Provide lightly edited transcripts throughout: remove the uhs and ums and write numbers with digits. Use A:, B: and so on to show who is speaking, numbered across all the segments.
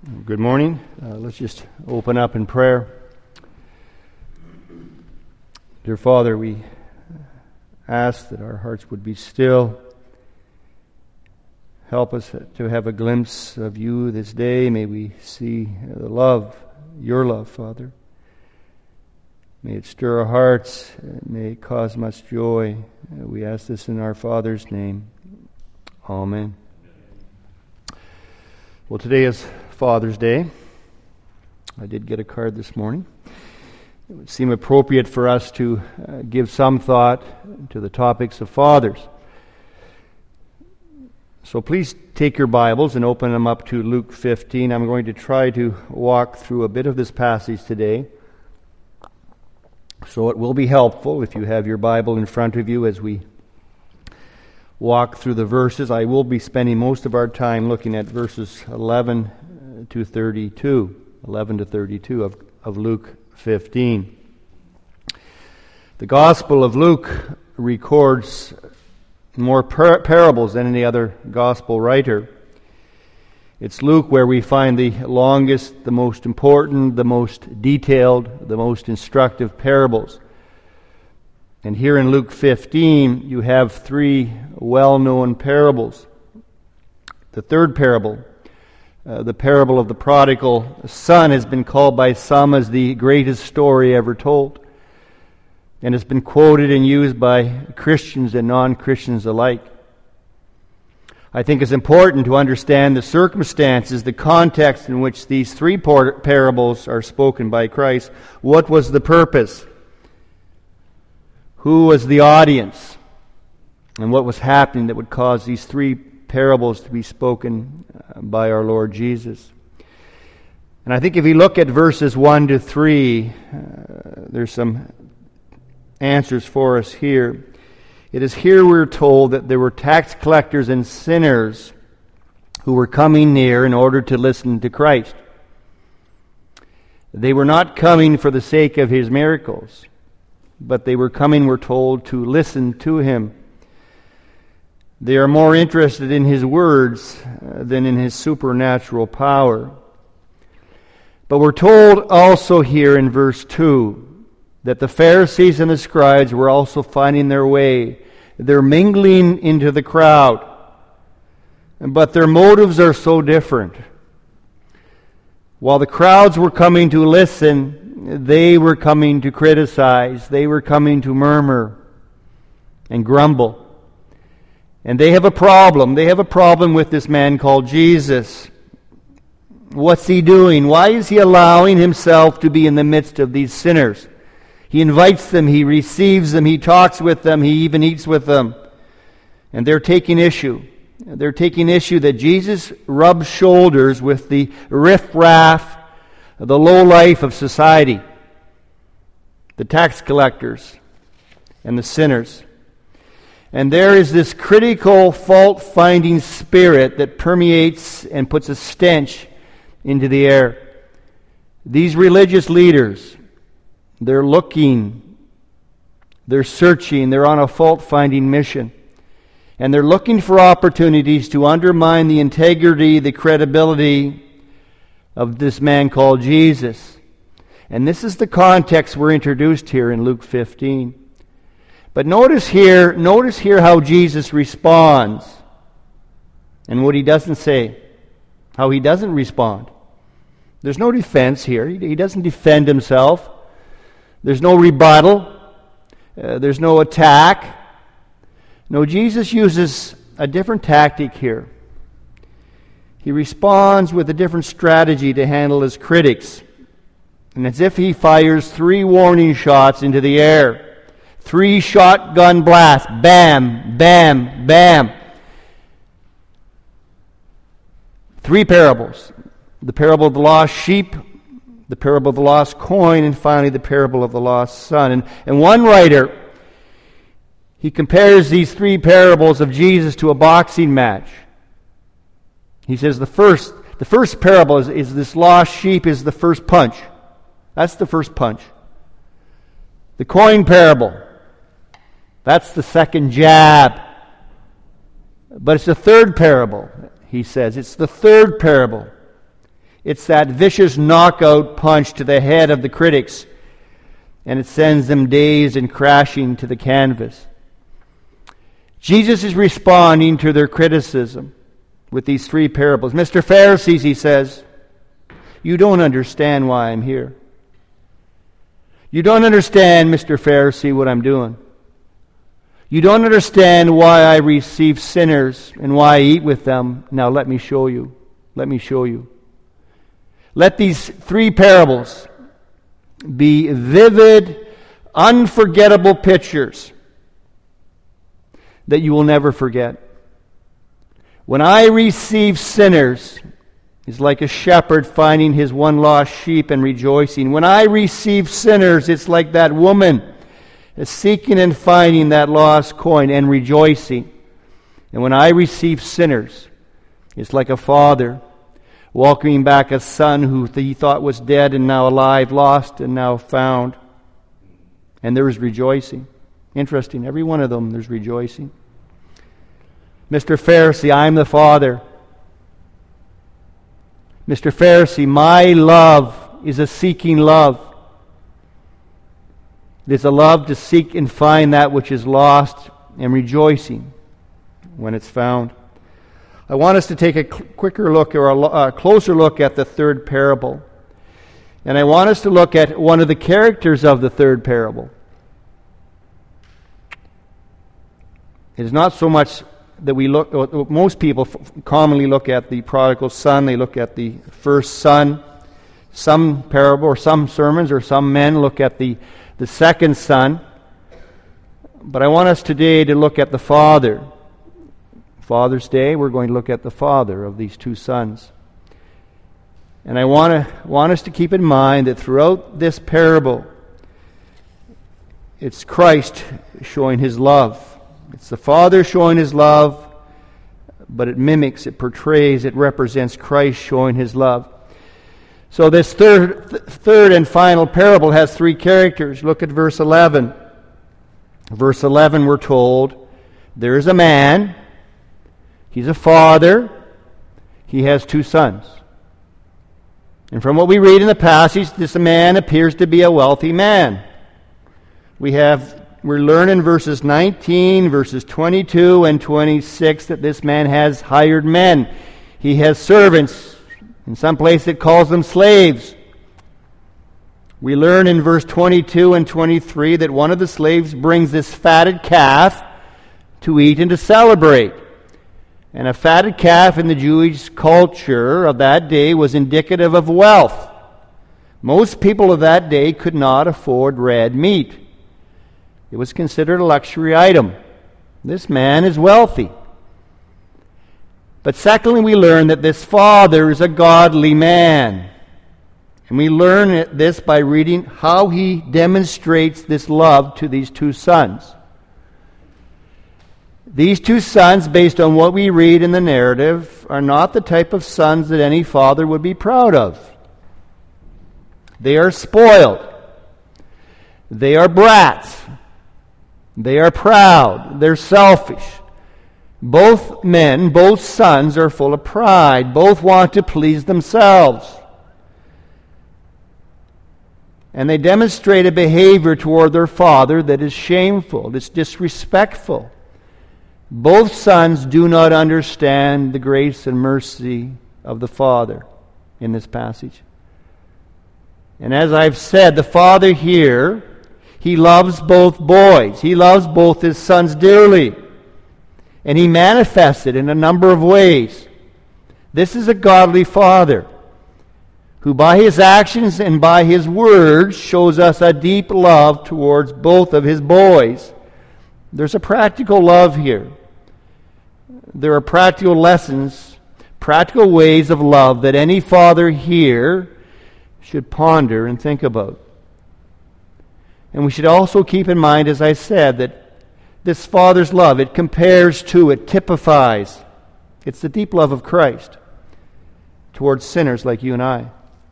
A: Good morning. Let's just open up in prayer. Dear Father, we ask that our hearts would be still. Help us to have a glimpse of you this day. May we see the love, your love, Father. May it stir our hearts. May it cause much joy. We ask this in our Father's name. Amen. Well, today is Father's Day. I did get a card this morning. It would seem appropriate for us to give some thought to the topics of fathers. So please take your Bibles and open them up to Luke 15. I'm going to try to walk through a bit of this passage today. So it will be helpful if you have your Bible in front of you as we walk through the verses. I will be spending most of our time looking at verses 11 to 32 of Luke 15. The Gospel of Luke records more parables than any other Gospel writer. It's Luke where we find the longest, the most important, the most detailed, the most instructive parables. And here in Luke 15, you have three well-known parables. The third parable, the parable of the prodigal son, has been called by some as the greatest story ever told, and has been quoted and used by Christians and non-Christians alike. I think it's important to understand the circumstances, the context in which these three parables are spoken by Christ. What was the purpose? Who was the audience? And what was happening that would cause these three parables to be spoken by our Lord Jesus? And I think if you look at verses 1 to 3, there's some answers for us here. It is here we're told that there were tax collectors and sinners who were coming near in order to listen to Christ. They were not coming for the sake of His miracles, but they were coming, we're told, to listen to Him. They are more interested in His words than in His supernatural power. But we're told also here in verse 2 that the Pharisees and the scribes were also finding their way. They're mingling into the crowd. But their motives are so different. While the crowds were coming to listen, they were coming to criticize. They were coming to murmur and grumble. And they have a problem. They have a problem with this man called Jesus. What's he doing? Why is he allowing himself to be in the midst of these sinners? He invites them, he receives them, he talks with them, he even eats with them. And they're taking issue. They're taking issue that Jesus rubs shoulders with the riffraff, the low life of society, the tax collectors and the sinners. And there is this critical, fault-finding spirit that permeates and puts a stench into the air. These religious leaders, they're looking, they're searching, they're on a fault-finding mission. And they're looking for opportunities to undermine the integrity, the credibility of this man called Jesus. And this is the context we're introduced here in Luke 15. But notice here how Jesus responds and what He doesn't say, how He doesn't respond. There's no defense here. He doesn't defend Himself. There's no rebuttal. There's no attack. No, Jesus uses a different tactic here. He responds with a different strategy to handle His critics. And as if He fires 3 warning shots into the air. 3 shotgun blasts. Bam, bam, bam. 3 parables. The parable of the lost sheep, the parable of the lost coin, and finally the parable of the lost son. And one writer, he compares these 3 parables of Jesus to a boxing match. He says the first parable is this lost sheep is the first punch. That's the first punch. The coin parable, that's the second jab. But it's the third parable, he says. It's the third parable. It's that vicious knockout punch to the head of the critics, and it sends them dazed and crashing to the canvas. Jesus is responding to their criticism with these three parables. Mr. Pharisees, he says, you don't understand why I'm here. You don't understand, Mr. Pharisee, what I'm doing. You don't understand why I receive sinners and why I eat with them. Now let me show you. Let me show you. Let these three parables be vivid, unforgettable pictures that you will never forget. When I receive sinners, it's like a shepherd finding his one lost sheep and rejoicing. When I receive sinners, it's like that woman seeking and finding that lost coin and rejoicing. And when I receive sinners, it's like a father welcoming back a son who he thought was dead and now alive, lost and now found. And there is rejoicing. Interesting, every one of them there's rejoicing. Mr. Pharisee, I'm the Father. Mr. Pharisee, my love is a seeking love. It is a love to seek and find that which is lost and rejoicing when it's found. I want us to take a quicker look or a closer look at the third parable. And I want us to look at one of the characters of the third parable. It is not so much that we look, most people commonly look at the prodigal son, they look at the first son. Some parable or some sermons or some men look at the second son. But I want us today to look at the father. Father's Day, we're going to look at the father of these two sons. And I want us to keep in mind that throughout this parable, it's Christ showing his love. It's the Father showing his love, but it mimics, it portrays, it represents Christ showing his love. So this third and final parable has three characters. Look at verse 11. Verse 11, we're told, there is a man, he's a father, he has two sons. And from what we read in the passage, this man appears to be a wealthy man. We learn in verses 19, verses 22 and 26 that this man has hired men. He has servants. In some place it calls them slaves. We learn in verse 22 and 23 that one of the slaves brings this fatted calf to eat and to celebrate. And a fatted calf in the Jewish culture of that day was indicative of wealth. Most people of that day could not afford red meat. It was considered a luxury item. This man is wealthy. But secondly, we learn that this father is a godly man. And we learn this by reading how he demonstrates this love to these two sons. These two sons, based on what we read in the narrative, are not the type of sons that any father would be proud of. They are spoiled. They are brats. They are proud. They're selfish. Both men, both sons, are full of pride. Both want to please themselves. And they demonstrate a behavior toward their father that is shameful. It's disrespectful. Both sons do not understand the grace and mercy of the Father in this passage. And as I've said, the Father here, he loves both boys. He loves both his sons dearly. And he manifests it in a number of ways. This is a godly Father who by his actions and by his words shows us a deep love towards both of his boys. There's a practical love here. There are practical lessons, practical ways of love that any father here should ponder and think about. And we should also keep in mind, as I said, that this Father's love, it compares to, it typifies, it's the deep love of Christ towards sinners like you and I.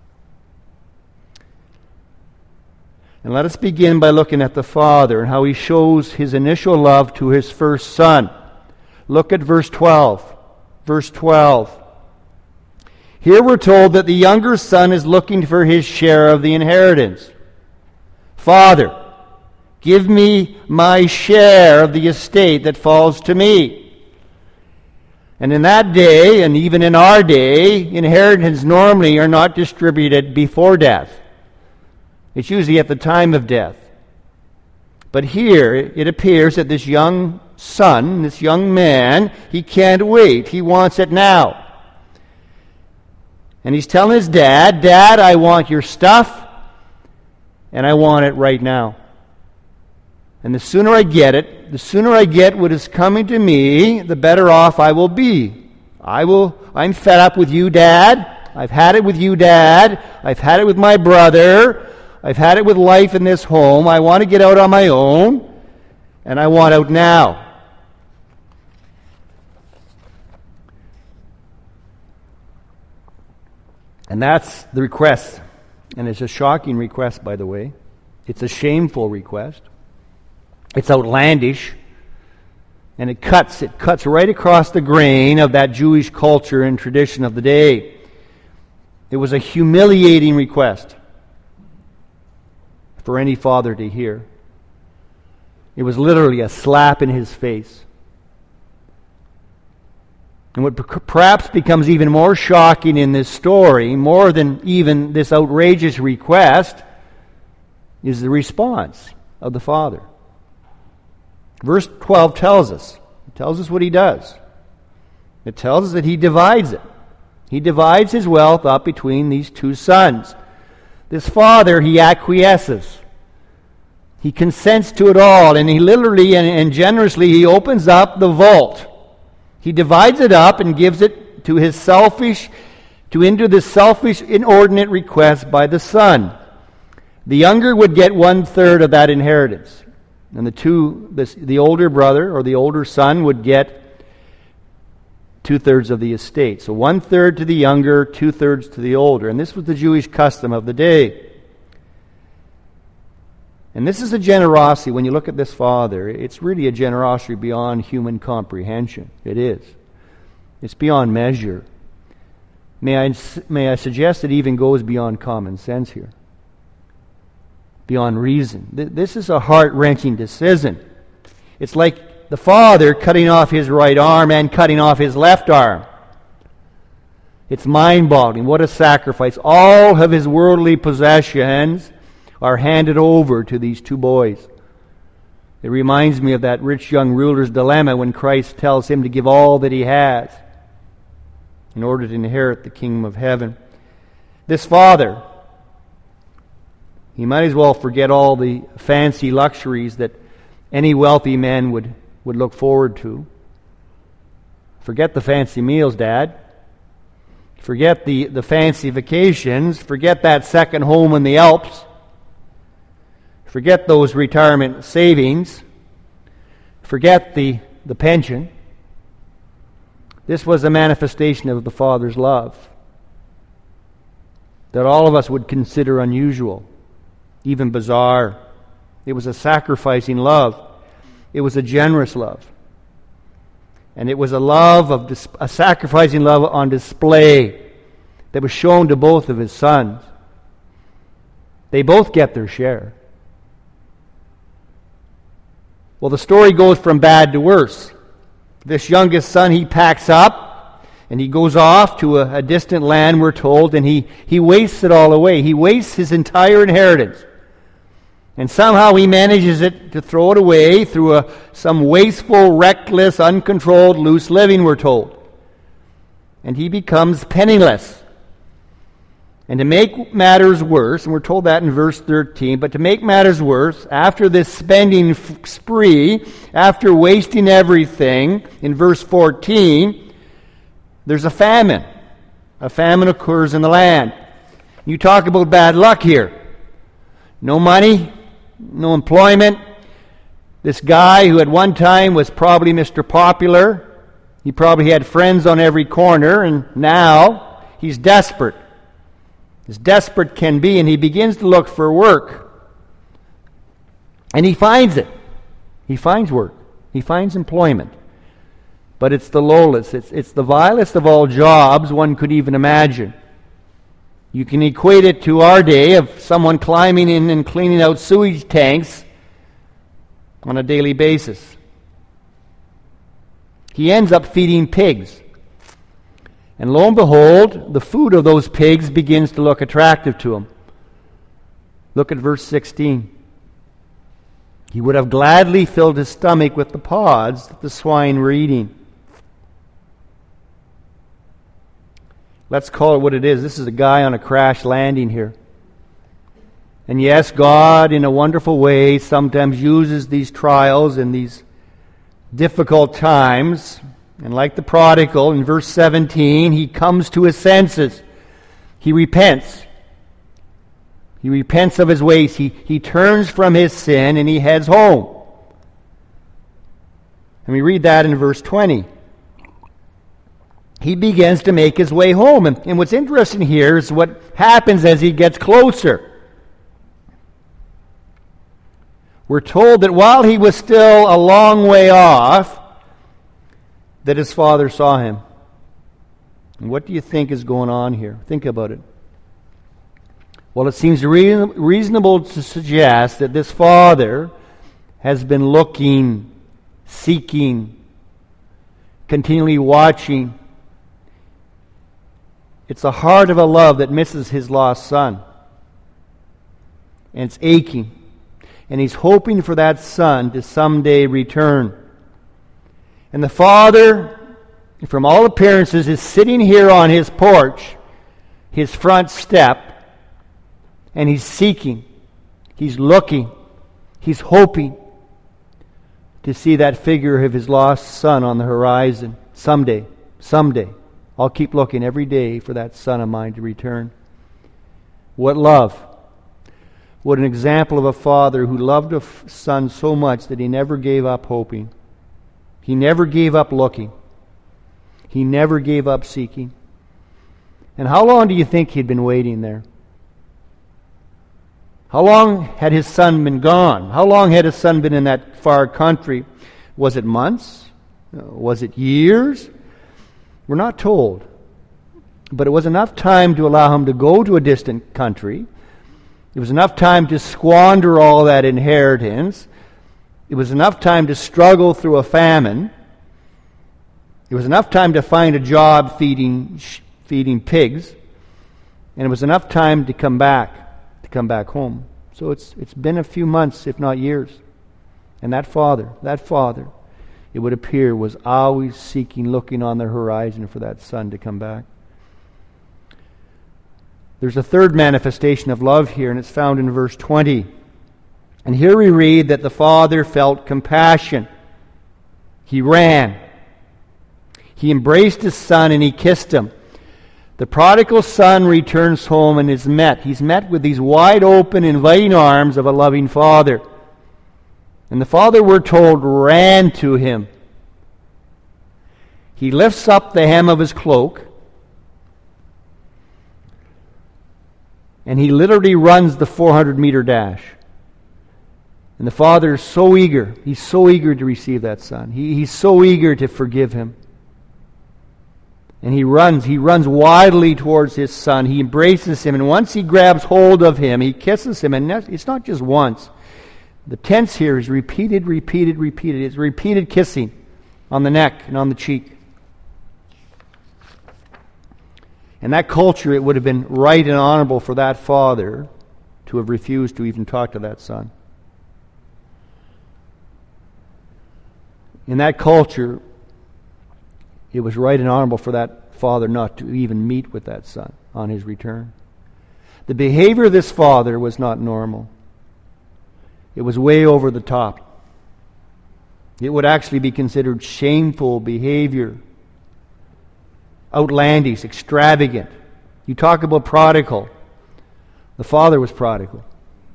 A: And let us begin by looking at the Father and how he shows his initial love to his first son. Look at verse 12. Verse 12. Here we're told that the younger son is looking for his share of the inheritance. Father, give me my share of the estate that falls to me. And in that day, and even in our day, inheritance normally are not distributed before death. It's usually at the time of death. But here, it appears that this young son, this young man, he can't wait. He wants it now. And he's telling his dad, Dad, I want your stuff, and I want it right now. And the sooner I get it, the sooner I get what is coming to me, the better off I will be. I'm fed up with you, Dad. I've had it with you, Dad. I've had it with my brother. I've had it with life in this home. I want to get out on my own, and I want out now. And that's the request. And it's a shocking request, by the way. It's a shameful request. It's outlandish. And it cuts right across the grain of that Jewish culture and tradition of the day. It was a humiliating request for any father to hear. It was literally a slap in his face. And what perhaps becomes even more shocking in this story, more than even this outrageous request, is the response of the father. Verse 12 tells us what he does. It tells us that he divides it. He divides his wealth up between these two sons. This father, he acquiesces. He consents to it all, and he literally and generously, he opens up the vault. He divides it up and gives it into this selfish, inordinate request by the son. The younger would get 1/3 of that inheritance. And the older brother or the older son would get 2/3 of the estate. So 1/3 to the younger, 2/3 to the older. And this was the Jewish custom of the day. And this is a generosity. When you look at this father, it's really a generosity beyond human comprehension. It is. It's beyond measure. May I suggest it even goes beyond common sense here. Beyond reason. This is a heart-wrenching decision. It's like the father cutting off his right arm and cutting off his left arm. It's mind-boggling. What a sacrifice. All of his worldly possessions are handed over to these two boys. It reminds me of that rich young ruler's dilemma when Christ tells him to give all that he has in order to inherit the kingdom of heaven. This father, he might as well forget all the fancy luxuries that any wealthy man would look forward to. Forget the fancy meals, Dad. Forget the fancy vacations. Forget that second home in the Alps. Forget those retirement savings. Forget the pension. This was a manifestation of the Father's love that all of us would consider unusual, even bizarre. It was a sacrificing love. It was a generous love. And it was a sacrificing love on display that was shown to both of his sons. They both get their share. Well, the story goes from bad to worse. This youngest son, he packs up and he goes off to a distant land, we're told, and he wastes it all away. He wastes his entire inheritance. And somehow he manages to throw it away through some wasteful, reckless, uncontrolled, loose living, we're told. And he becomes penniless. And to make matters worse, and we're told that in verse 13, but to make matters worse, after this spending spree, after wasting everything, in verse 14, there's a famine. A famine occurs in the land. You talk about bad luck here. No money, no employment. This guy who at one time was probably Mr. Popular, he probably had friends on every corner, and now he's desperate. As desperate can be, and he begins to look for work. And he finds it. He finds work. He finds employment. but it's the lowest. It's the vilest of all jobs one could even imagine. You can equate it to our day of someone climbing in and cleaning out sewage tanks on a daily basis. He ends up feeding pigs. And lo and behold, the food of those pigs begins to look attractive to him. Look at verse 16. He would have gladly filled his stomach with the pods that the swine were eating. Let's call it what it is. This is a guy on a crash landing here. And yes, God, in a wonderful way, sometimes uses these trials and these difficult times. And like the prodigal, in verse 17, he comes to his senses. He repents. He repents of his ways. He turns from his sin and he heads home. And we read that in verse 20. He begins to make his way home. And what's interesting here is what happens as he gets closer. We're told that while he was still a long way off, that his father saw him. And what do you think is going on here? Think about it. Well, it seems reasonable to suggest that this father has been looking, seeking, continually watching. It's the heart of a love that misses his lost son. And it's aching. And he's hoping for that son to someday return. And the father, from all appearances, is sitting here on his porch, his front step, and he's seeking, he's looking, he's hoping to see that figure of his lost son on the horizon. Someday. I'll keep looking every day for that son of mine to return. What love. What an example of a father who loved a son so much that he never gave up hoping. He never gave up looking. He never gave up seeking. And how long do you think he'd been waiting there? How long had his son been gone? How long had his son been in that far country? Was it months? Was it years? We're not told. But it was enough time to allow him to go to a distant country. It was enough time to squander all that inheritance. It was enough time to struggle through a famine. It was enough time to find a job feeding pigs. And it was enough time to come back home. So it's been a few months, if not years. And that father, it would appear, was always seeking, looking on the horizon for that son to come back. There's a third manifestation of love here, and it's found in verse 20. And here we read that the father felt compassion. He ran. He embraced his son and he kissed him. The prodigal son returns home and is met. He's met with these wide open, inviting arms of a loving father. And the father, we're told, ran to him. He lifts up the hem of his cloak, and he literally runs the 400-meter dash. And the father is so eager. He's so eager to receive that son. He's so eager to forgive him. And he runs wildly towards his son. He embraces him, and once he grabs hold of him, he kisses him. And it's not just once. The tense here is repeated. It's repeated kissing on the neck and on the cheek. In that culture, it would have been right and honorable for that father to have refused to even talk to that son. In that culture, it was right and honorable for that father not to even meet with that son on his return. The behavior of this father was not normal. It was way over the top. It would actually be considered shameful behavior. Outlandish, extravagant. You talk about prodigal. The father was prodigal.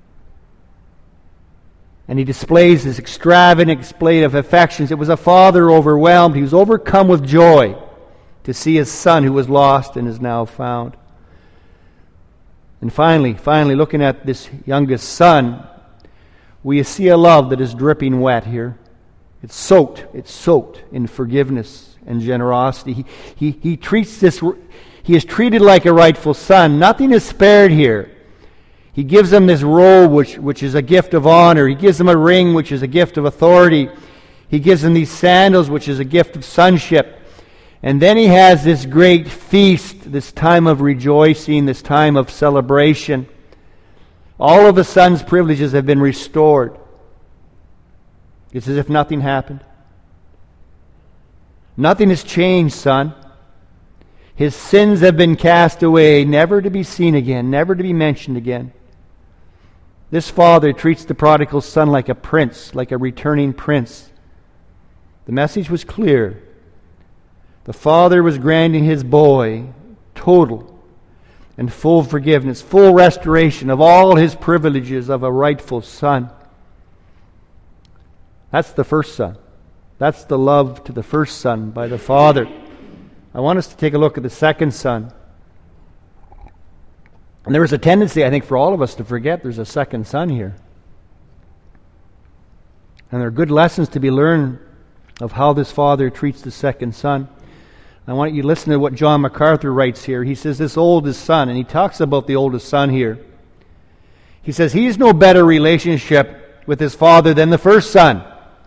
A: And he displays this extravagant display of affections. It was a father overwhelmed. He was overcome with joy to see his son who was lost and is now found. And finally, looking at this youngest son, we see a love that is dripping wet here. It's soaked in forgiveness and generosity. He treats this, he is treated like a rightful son. Nothing is spared here. He gives them this robe, which is a gift of honor. He gives them a ring, which is a gift of authority. He gives them these sandals, which is a gift of sonship. And then he has this great feast, this time of rejoicing, this time of celebration. All of the son's privileges have been restored. It's as if nothing happened. Nothing has changed, son. His sins have been cast away, never to be seen again, never to be mentioned again. This father treats the prodigal son like a prince, like a returning prince. The message was clear. The father was granting his boy total and full forgiveness, full restoration of all his privileges of a rightful son. That's the first son. That's the love to the first son by the father. I want us to take a look at the second son. And there is a tendency, I think, for all of us to forget there's a second son here. And there are good lessons to be learned of how this father treats the second son. I want you to listen to what John MacArthur writes here. He says, this oldest son, and he talks about the oldest son here. He says, he has no better relationship with his father than the first son.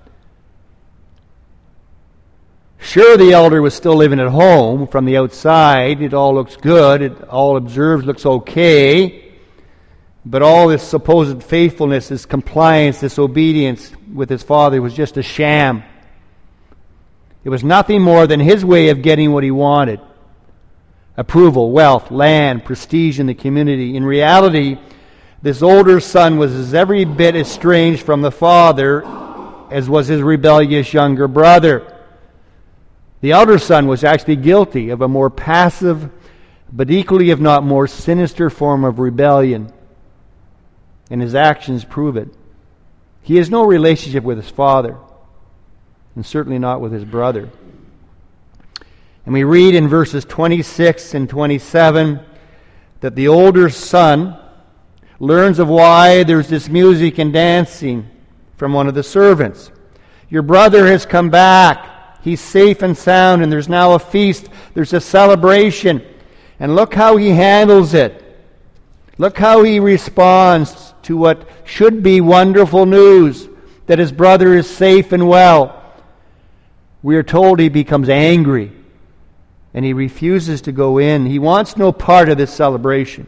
A: Sure, the elder was still living at home. From the outside, it all looks good. It all observed looks okay. But all this supposed faithfulness, this compliance, this obedience with his father was just a sham. It was nothing more than his way of getting what he wanted. Approval, wealth, land, prestige in the community. In reality, this older son was every bit estranged from the father as was his rebellious younger brother. The elder son was actually guilty of a more passive, but equally, if not more, sinister form of rebellion. And his actions prove it. He has no relationship with his father, and certainly not with his brother. And we read in verses 26 and 27 that the older son learns of why there's this music and dancing from one of the servants. Your brother has come back. He's safe and sound, and there's now a feast. There's a celebration. And look how he handles it. Look how he responds to what should be wonderful news, that his brother is safe and well. We are told he becomes angry, and he refuses to go in. He wants no part of this celebration.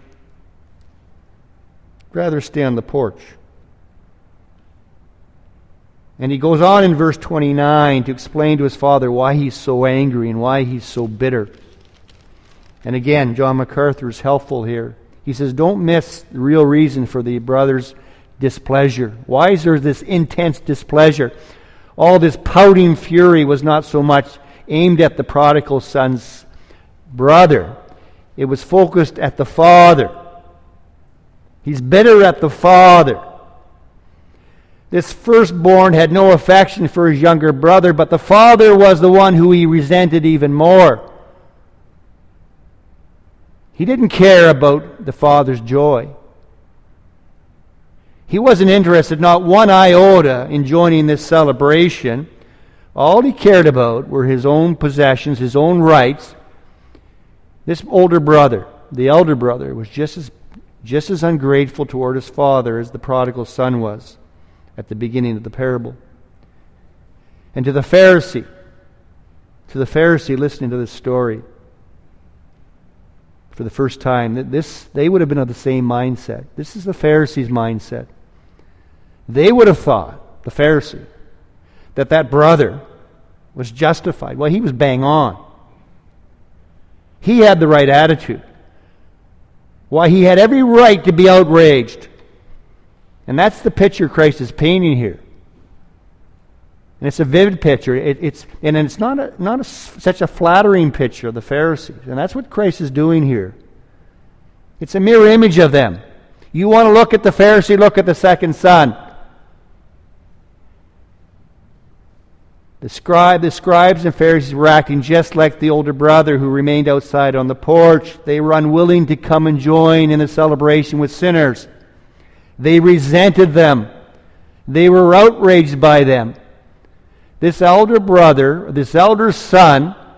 A: He'd rather stay on the porch. And he goes on in verse 29 to explain to his father why he's so angry and why he's so bitter. And again, John MacArthur is helpful here. He says, don't miss the real reason for the brother's displeasure. Why is there this intense displeasure? All this pouting fury was not so much aimed at the prodigal son's brother. It was focused at the father. He's bitter at the father. This firstborn had no affection for his younger brother, but the father was the one who he resented even more. He didn't care about the father's joy. He wasn't interested, not one iota, in joining this celebration. All he cared about were his own possessions, his own rights. This older brother, the elder brother, was just as ungrateful toward his father as the prodigal son was at the beginning of the parable. And to the Pharisee listening to this story for the first time, they would have been of the same mindset. This is the Pharisee's mindset. They would have thought, the Pharisee, that brother was justified. Well, he was bang on. He had the right attitude. Why, he had every right to be outraged. And that's the picture Christ is painting here. And it's a vivid picture. It's not such a flattering picture of the Pharisees. And that's what Christ is doing here. It's a mirror image of them. You want to look at the Pharisee, look at the second son. The scribes and Pharisees were acting just like the older brother who remained outside on the porch. They were unwilling to come and join in the celebration with sinners. They resented them. They were outraged by them. This elder brother, this elder son,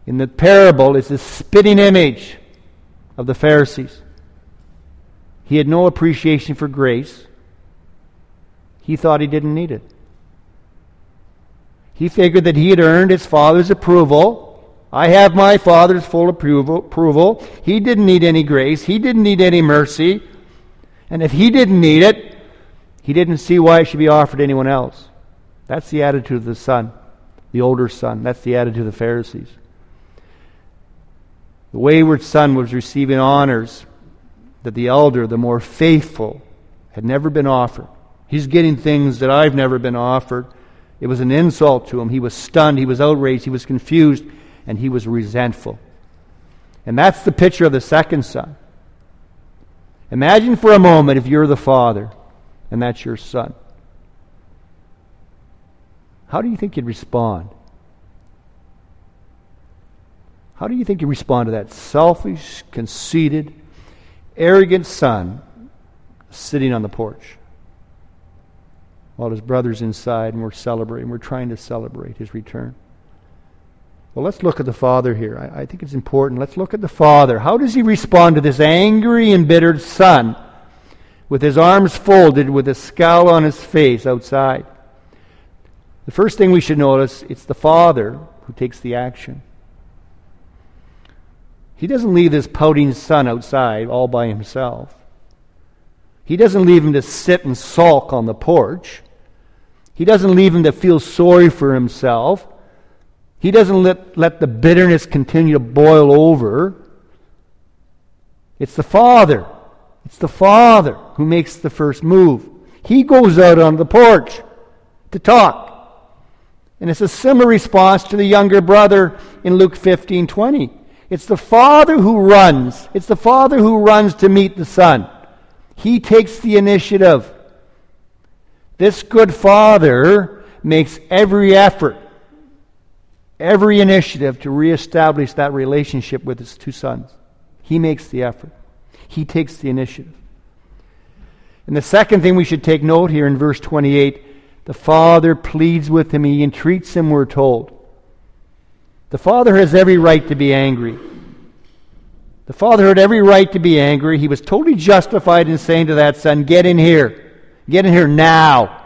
A: in the parable is the spitting image of the Pharisees. He had no appreciation for grace. He thought he didn't need it. He figured that he had earned his Father's approval. I have my Father's full approval. He didn't need any grace. He didn't need any mercy. And if he didn't need it, he didn't see why it should be offered to anyone else. That's the attitude of the son, the older son. That's the attitude of the Pharisees. The wayward son was receiving honors that the elder, the more faithful, had never been offered. He's getting things that I've never been offered. It was an insult to him. He was stunned. He was outraged. He was confused. And he was resentful. And that's the picture of the second son. Imagine for a moment if you're the father and that's your son. How do you think you'd respond? How do you think you respond to that selfish, conceited, arrogant son sitting on the porch while his brother's inside and we're celebrating? We're trying to celebrate his return. Well, let's look at the father here. I think it's important. Let's look at the father. How does he respond to this angry, embittered son with his arms folded, with a scowl on his face outside? The first thing we should notice, it's the father who takes the action. He doesn't leave this pouting son outside all by himself. He doesn't leave him to sit and sulk on the porch. He doesn't leave him to feel sorry for himself. He doesn't let the bitterness continue to boil over. It's the father. It's the father who makes the first move. He goes out on the porch to talk. And it's a similar response to the younger brother in Luke 15:20. It's the father who runs. It's the father who runs to meet the son. He takes the initiative. This good father makes every effort, every initiative to reestablish that relationship with his two sons. He makes the effort. He takes the initiative. And the second thing we should take note here in verse 28, the father pleads with him. He entreats him, we're told. The father has every right to be angry. The father had every right to be angry. He was totally justified in saying to that son, get in here. Get in here now.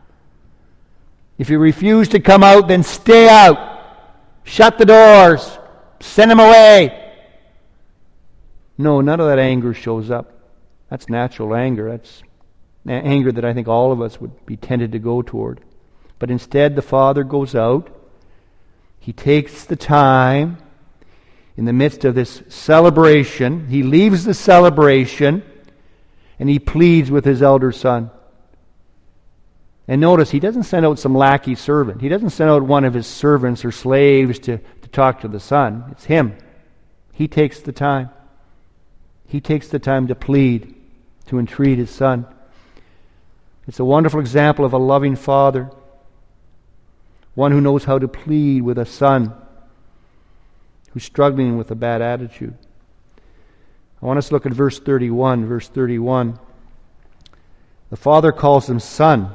A: If you refuse to come out, then stay out. Shut the doors. Send him away. No, none of that anger shows up. That's natural anger. That's anger that I think all of us would be tempted to go toward. But instead, the father goes out. He takes the time in the midst of this celebration. He leaves the celebration and he pleads with his elder son. And notice, he doesn't send out some lackey servant. He doesn't send out one of his servants or slaves to talk to the son. It's him. He takes the time. He takes the time to plead, to entreat his son. It's a wonderful example of a loving father, one who knows how to plead with a son who's struggling with a bad attitude. I want us to look at verse 31. Verse 31. The father calls him son.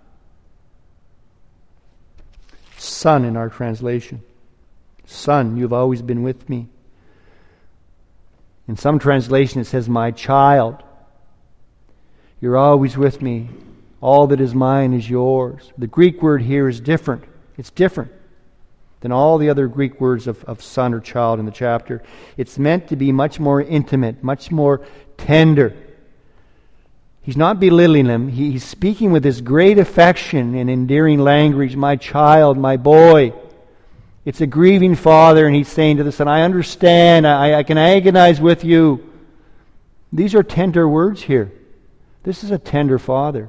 A: Son in our translation. Son, you've always been with me. In some translation it says, my child. You're always with me. All that is mine is yours. The Greek word here is different. It's different than all the other Greek words of son or child in the chapter. It's meant to be much more intimate, much more tender. He's not belittling him. He's speaking with this great affection and endearing language, my child, my boy. It's a grieving father, and he's saying to the son, I understand, I can agonize with you. These are tender words here. This is a tender father.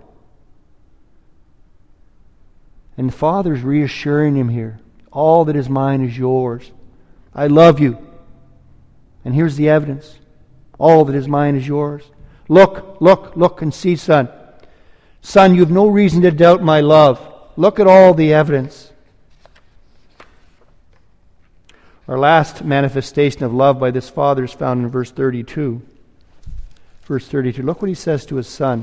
A: And the father's reassuring him here. All that is mine is yours. I love you. And here's the evidence. All that is mine is yours. Look and see, son. Son, you have no reason to doubt my love. Look at all the evidence. Our last manifestation of love by this father is found in verse 32. Verse 32. Look what he says to his son.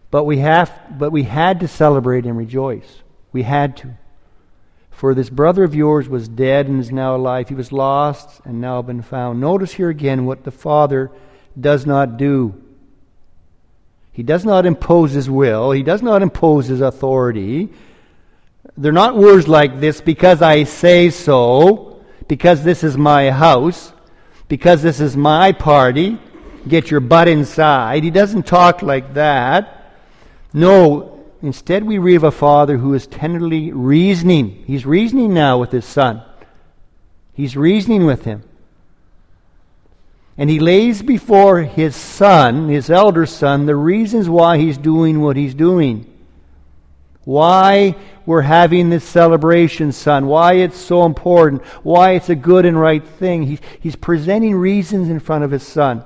A: But we had to celebrate and rejoice. We had to. For this brother of yours was dead and is now alive. He was lost and now been found. Notice here again what the Father does not do. He does not impose His will. He does not impose His authority. They're not words like this, because I say so, because this is my house, because this is my party, get your butt inside. He doesn't talk like that. No, instead we read of a Father who is tenderly reasoning. He's reasoning now with His Son. He's reasoning with Him. And He lays before His Son, His elder Son, the reasons why He's doing what He's doing. Why we're having this celebration, Son. Why it's so important. Why it's a good and right thing. He's presenting reasons in front of His Son.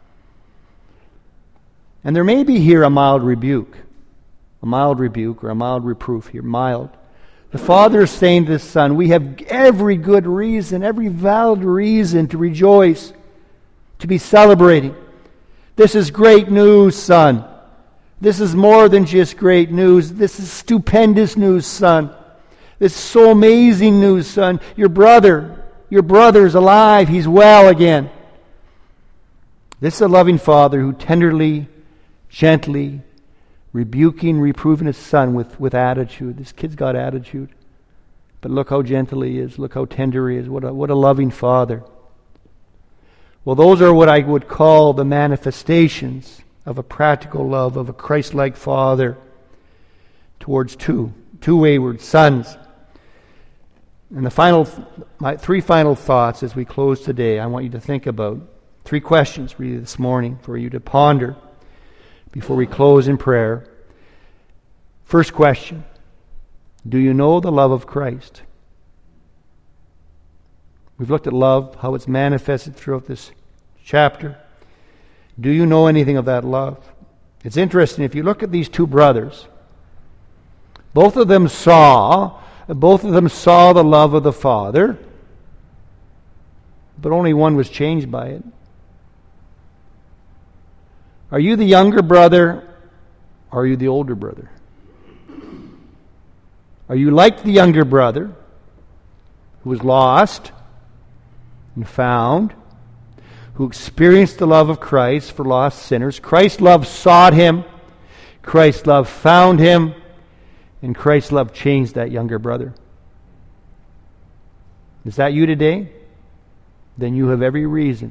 A: And there may be here a mild rebuke. A mild rebuke or a mild reproof here. Mild. The Father is saying to His Son, we have every good reason, every valid reason to rejoice, to be celebrating. This is great news, Son. This is more than just great news. This is stupendous news, Son. This is so amazing news, Son. Your brother's alive. He's well again. This is a loving Father who tenderly, gently, rebuking, reproving His Son with attitude. This kid's got attitude. But look how gentle He is. Look how tender He is. What a loving Father. Well, those are what I would call the manifestations of a practical love of a Christ-like Father towards two wayward sons. And my three final thoughts as we close today, I want you to think about. Three questions really this morning for you to ponder before we close in prayer. First question, do you know the love of Christ? We've looked at love, how it's manifested throughout this chapter. Do you know anything of that love? It's interesting, if you look at these two brothers, both of them saw the love of the Father, but only one was changed by it. Are you the younger brother, or are you the older brother? Are you like the younger brother who was lost and found, who experienced the love of Christ for lost sinners? Christ's love sought him, Christ's love found him, and Christ's love changed that younger brother. Is that you today? Then you have every reason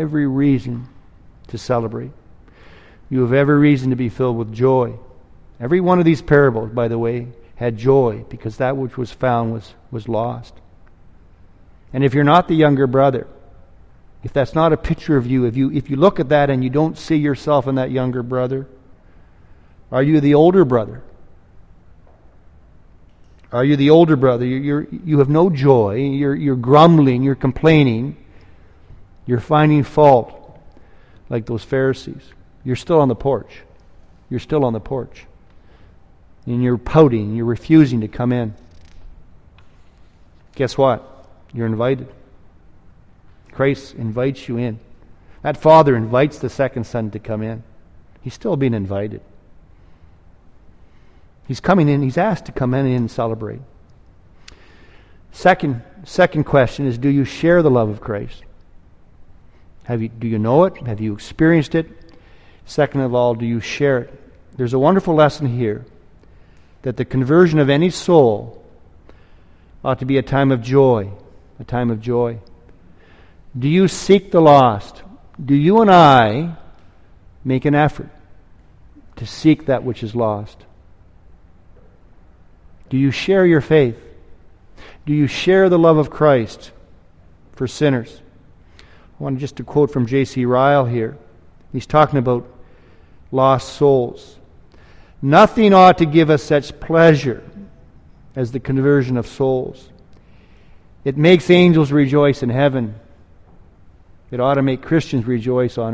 A: to celebrate. You have every reason to be filled with joy. Every one of these parables, by the way, had joy, because that which was found was lost. And if you're not the younger brother, if that's not a picture of you, if you look at that and you don't see yourself in that younger brother, are you the older brother? Are you the older brother? You have no joy. You're grumbling. You're complaining. You're finding fault, like those Pharisees. You're still on the porch. You're still on the porch. And you're pouting. You're refusing to come in. Guess what? You're invited. Christ invites you in. That father invites the second son to come in. He's still being invited. He's coming in. He's asked to come in and celebrate. Second question is, do you share the love of Christ? Do you know it? Have you experienced it? Second of all, do you share it? There's a wonderful lesson here that the conversion of any soul ought to be a time of joy. A time of joy. Do you seek the lost? Do you and I make an effort to seek that which is lost? Do you share your faith? Do you share the love of Christ for sinners? I want just to quote from J.C. Ryle here. He's talking about lost souls. Nothing ought to give us such pleasure as the conversion of souls. It makes angels rejoice in heaven. It ought to make Christians rejoice on